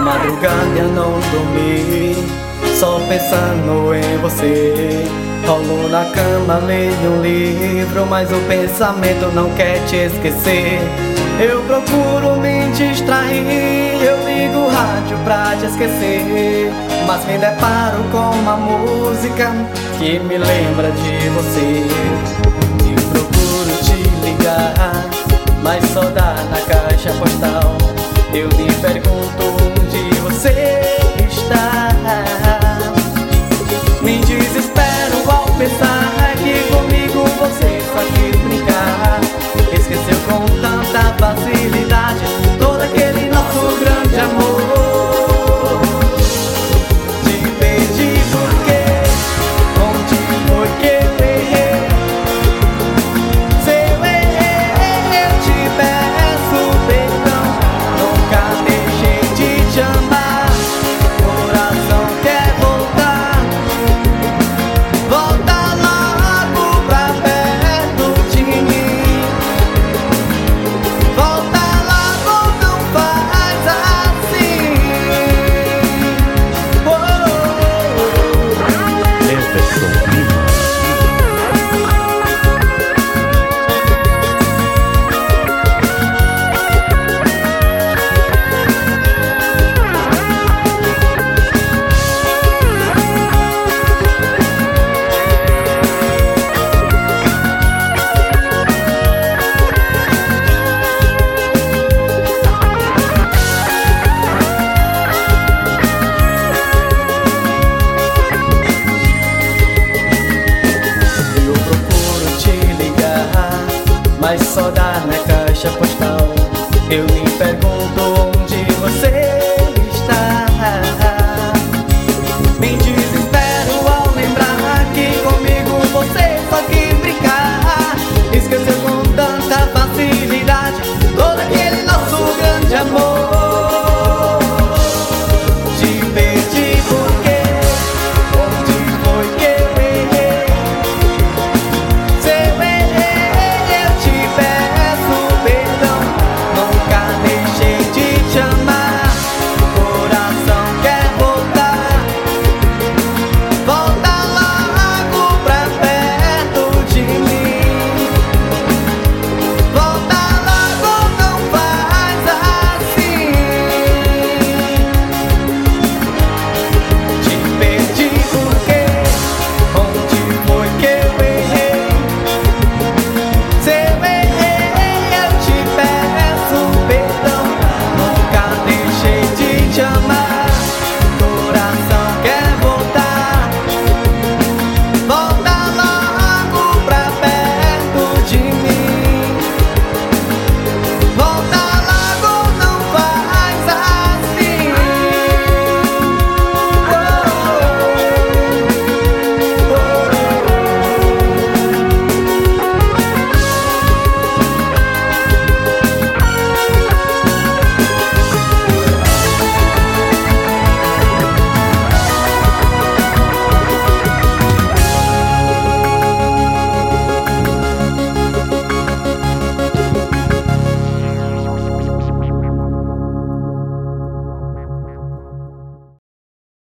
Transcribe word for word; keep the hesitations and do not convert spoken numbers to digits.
madrugada eu não dormi, só pensando em você. Rolo na cama, leio um livro, mas o pensamento não quer te esquecer. Eu procuro me distrair, eu ligo o rádio pra te esquecer, mas me deparo com uma música que me lembra de você. Eu procuro te ligar, mas só dá na caixa postal. Eu me pergunto onde você está. Me desespero ao pensar que comigo você só quis brincar. Esqueceu com tanta facilidade todo aquele nosso grande amor. Te perdi porque, onde foi que eu errei? Se eu errei, eu te peço perdão. Nunca deixei de te amar, coração quer voltar. Volta logo pra perto de mim. Volta logo, não faz assim. Oh, oh, oh. Everson Lima. Eu procuro te ligar, mas só dá